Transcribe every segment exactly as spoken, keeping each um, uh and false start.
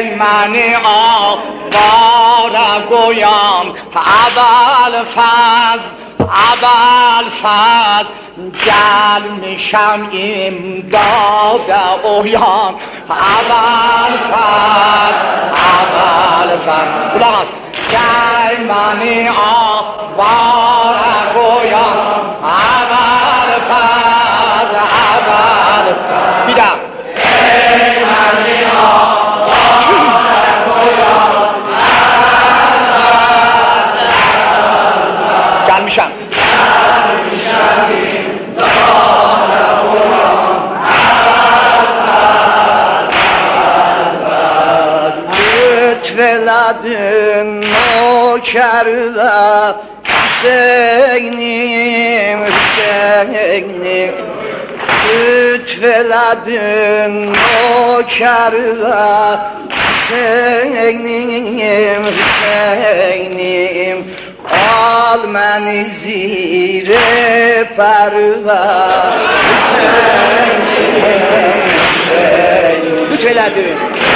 ای من آواره گویم اول فضل اول فضل جل میشم امداد اویان اول فضل اول فضل خدا هست ای من آواره گویم اول فضل اول فضل بیدم ای من آواره گویم جل میشم ولدن نوکر و حسینیم حسینیم ولدن نوکر و حسینیم حسینیم آل من زیر پرور حسینیم ولدن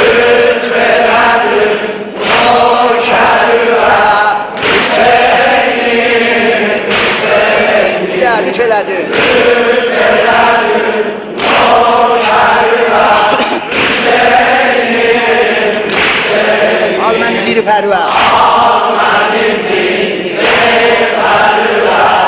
آل من زیر پرور آل من زیر پرور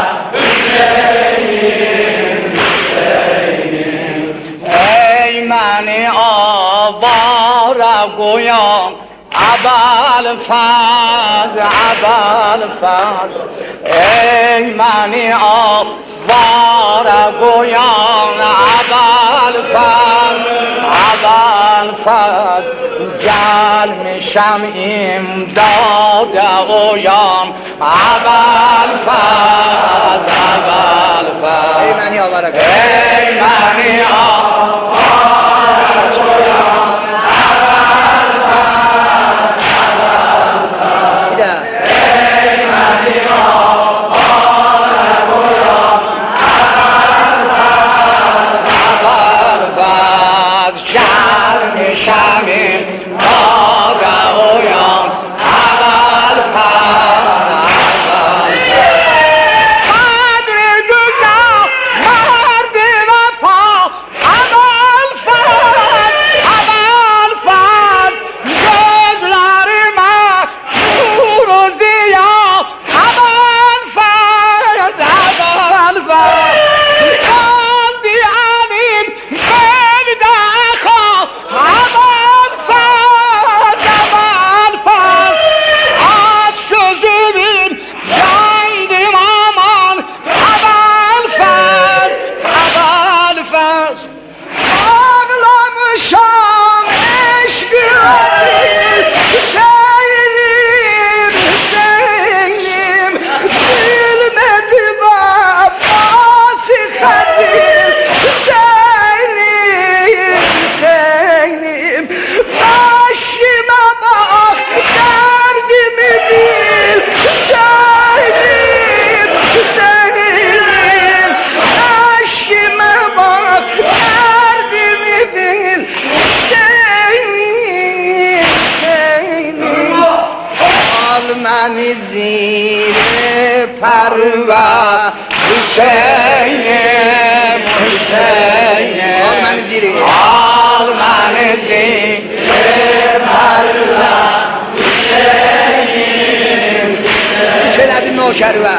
ای من آواره گویم اول فضل اول فضل ای من آواره گویم اول فضل اول فضل جل میشم امداد اویان اول فضل اول فضل ای منی آواره گویم ای منی آواره گویم زیر پروا حسینیم حسینیم آل من زیر آل من زیر پروا حسینیم چلد نوکر و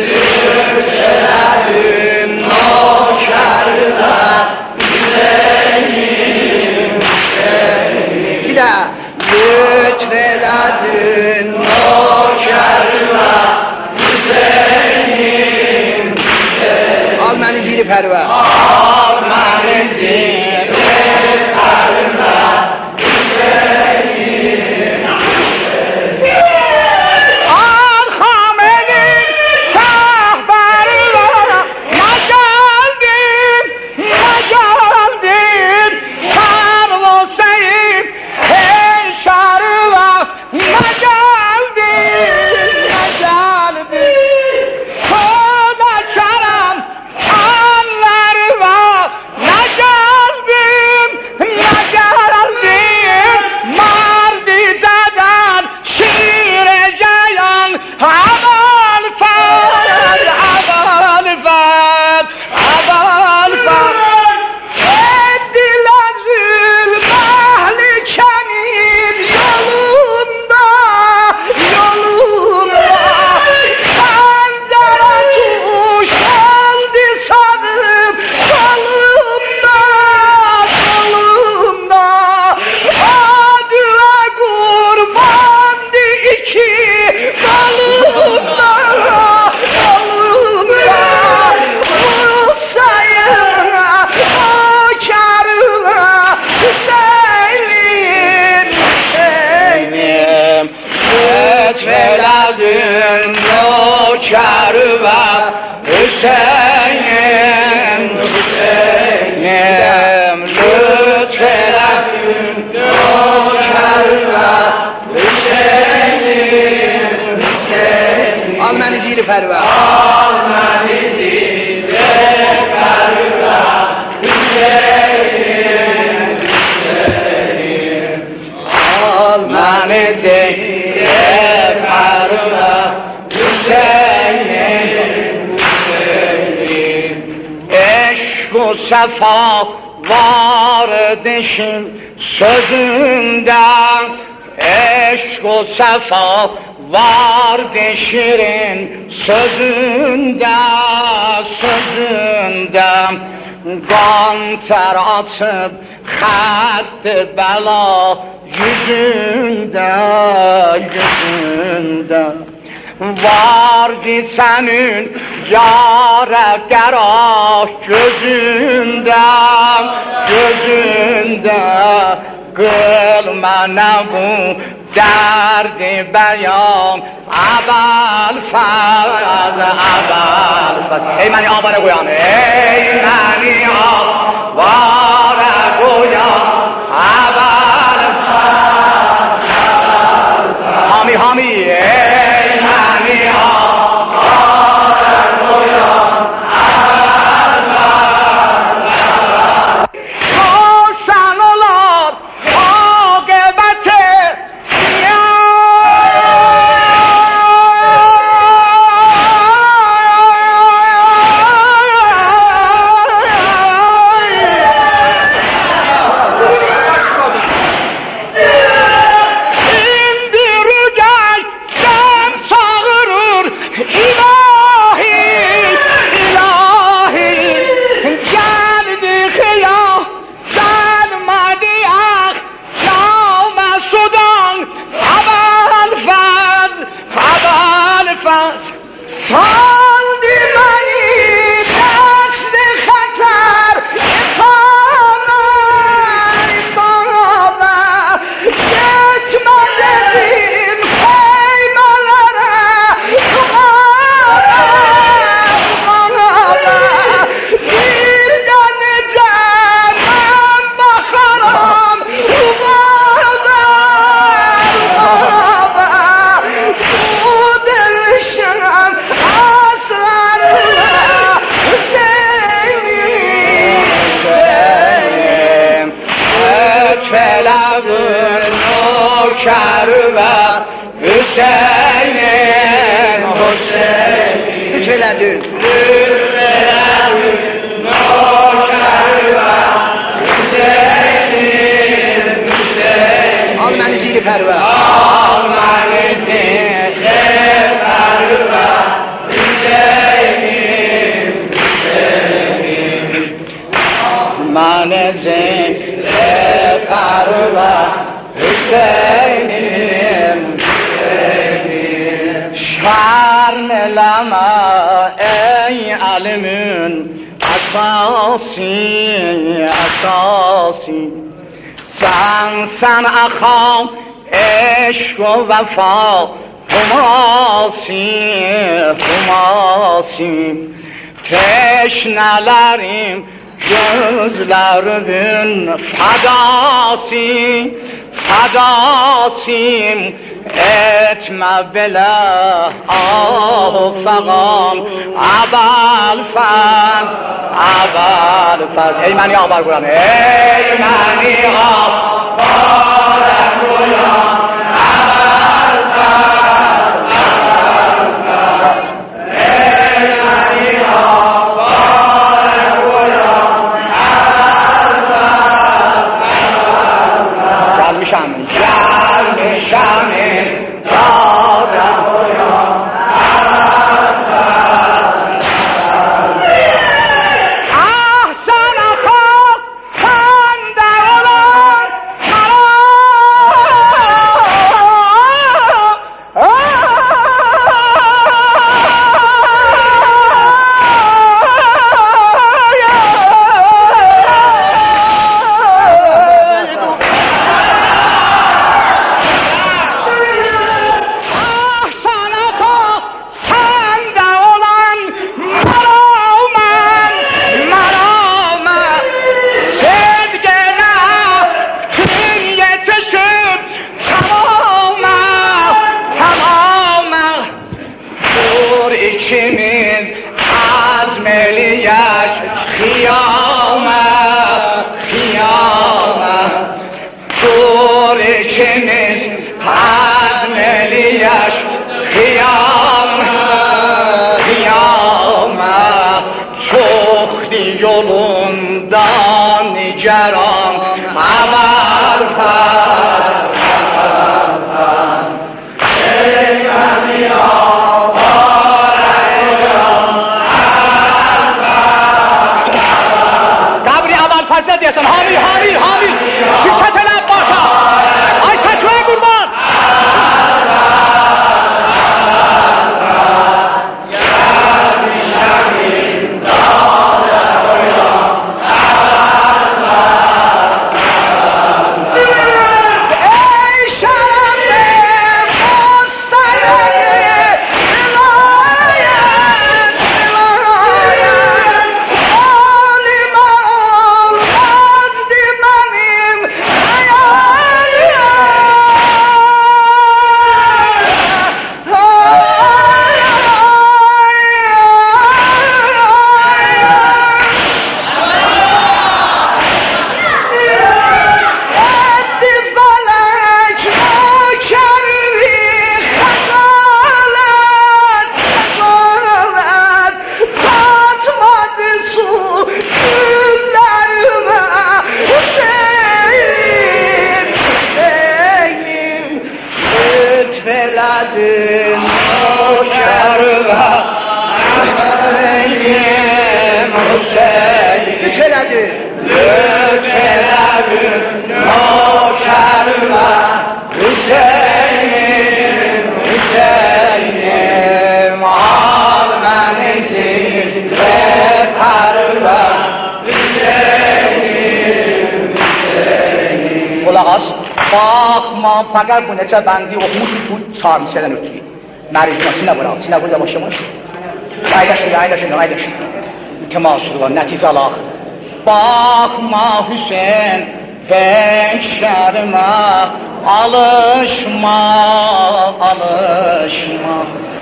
چلد نوکر و حسینیم حسینیم بیده چلد آل من زیر پروا آل من زیر پروا آل خامنی شاه بروا نجالدیم نجالدیم شر و سیب هی شر و نجالدیم نجالدیم خدا چرم آن نروا نجالدیم نوکر و حسینم حسینم لطف لکن نوکر و حسینم حسینم آل منی زیر فرور آل منی زیر فرور حسینم حسینم آل منی زیر فرور عشق و صفا واردشین sözünden eşk o sefa vardı şirin sözünde sözünde ganter atıp hattı bela yüzünde yüzünde vardı senin yâre gerah gözünde gözünde kılma ne bu derdi beyan abal faz abal faz ey mani avara koyan ey mani avara koyan abal faz hami hami ey mani avara koyan abal faz roşan olar Hüseyin'im Hüseyin Lütfeledün Lütfeledün Nurşerve Hüseyin'im Hüseyin Al məni zili pərvə Al məni zili pərvə Hüseyin'im Hüseyin Al məni zili pərvə Hüseyin'im şarm eleme ey alimin esası esası sen sen akam eşk و vefa humasi humasi teşnelerim gözlerimin fadası fadasim etme bile ah fagam abal faz abal faz ey mani abal kuran ey mani abal kuran abal faz abal faz ey mani abal kuran abal faz gelmişim gelmişim ikimiz hazmeliyaş kıyam kıyama çoktu yolundan niceran haber var Hazret diyorsun, hamil, hamil, hamil. Şirketler başa. Ay saçmaya kurban. Bakma fakat bu neçə bəndi oxumuş bu çar misədən ötürü. Mərifə sinə bırak, sinə burada başlamış. Aydaşın, aydaşın, aydaşın. Kemal Sultan, nəticə alaq. Bakma Hüseyin, peşlerime alışma, alışma.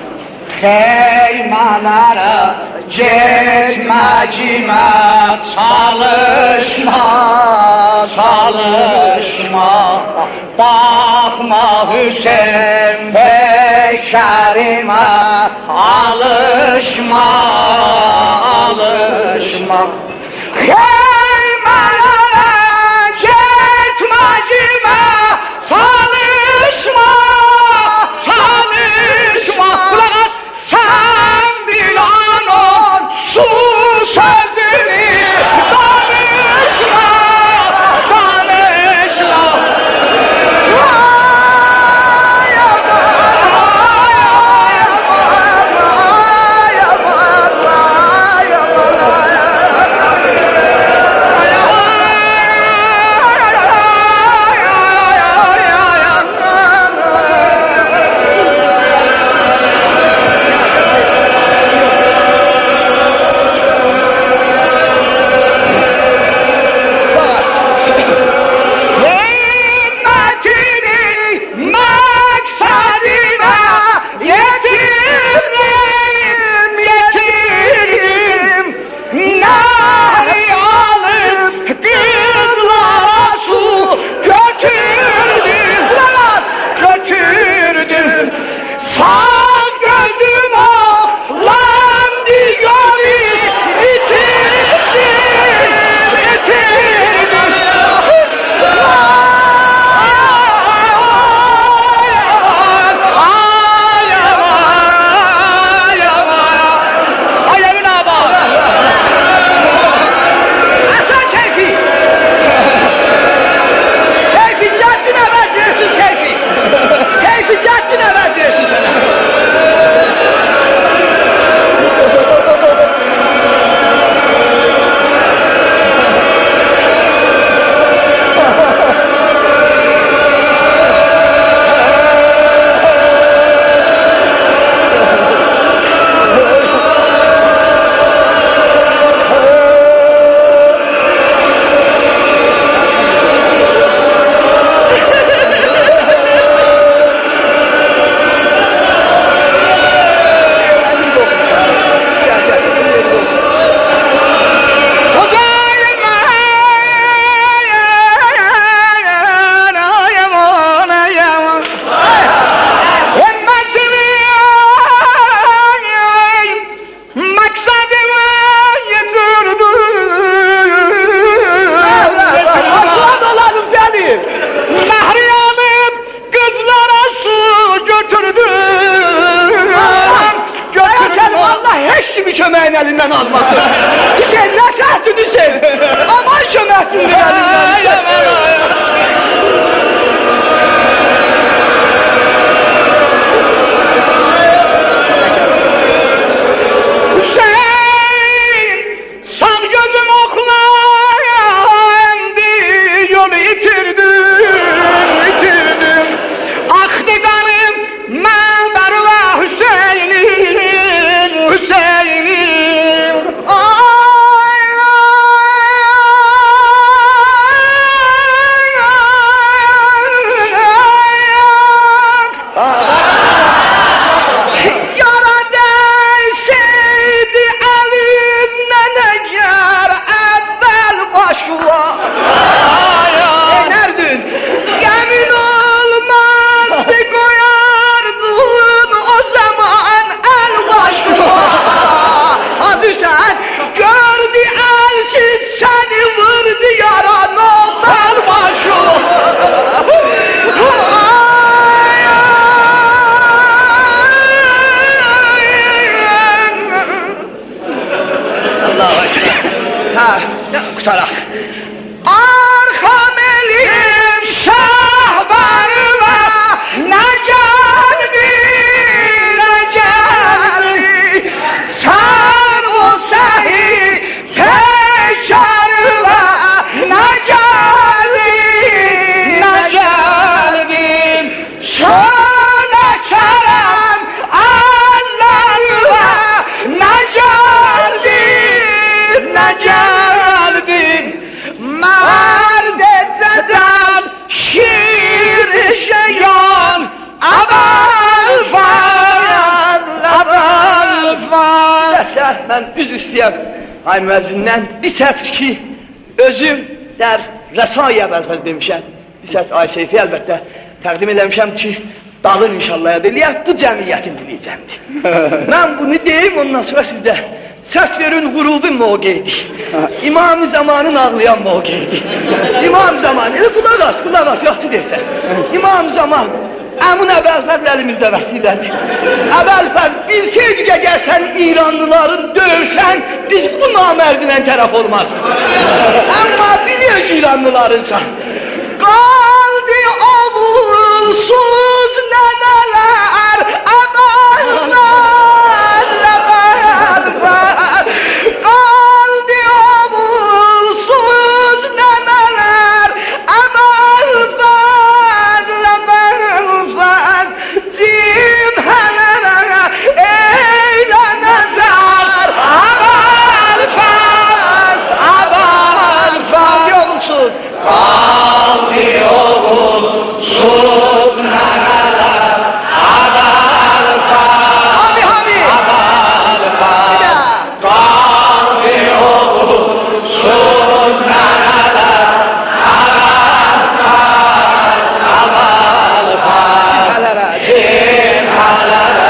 Xeymələrə getməcimə çalışma, çalışma. Baxma Hüseyin peşərimə alışma, alışma. Xeymələrə getməcimə çalışma, çalışma. Kulağız sen bil anon su sözünü danışma, danışma. Hüseyin elinden almasın. Hüseyin ne çahtın Hüseyin? Aman şömersin elinden. Kutarak. Arkam elim şahbarıma Necelbi, Necelbi Sen o sehi peşarıma Necelbi, Necelbi Şöyle çarem Allah'ıma Necelbi, Necelbi Merde zedem şiir şeyan Abel faran, abel faran Dəstər, mən üz istəyəm Ay müəzzindən bir sərt ki Özüm dər rəsai əvvəlfəz demişəm Bir sərt ay seyfi əlbəttə təqdim eləmişəm ki Dağır inşallah ediliyək bu cəmiyyətin diliyəcəmdir Mən bunu deyim ondan sonra sizdə Səs verin qurubun mövqeydi İmam-ı zamanın ağlayan mövqeydi İmam zamanı, elə qulaq as, qulaq as, yaxşı deyirsən İmam zaman, əmun əvvəlfəz əlimizdə vəsilədir Əvvəlfəz, bilseydik əgər sən İranlıların döyürsən Biz bu namərdinə tərəf olmaz Amma biliyoruz İranlılarınsan Qaldı oğulsuz nənələr Əvvəlfəz Qaldı oğulsuz nəmələr Əməl fəzl, əməl fəzl Cimhələrə eylə nəzər Əməl fəzl, əməl fəzl Qaldı oğulsuz nəmələr Əməl fəzl Hami, hami Əməl fəzl Qaldı oğulsuz nəmələr Əməl fəzl Əməl fəzl Cimhələrə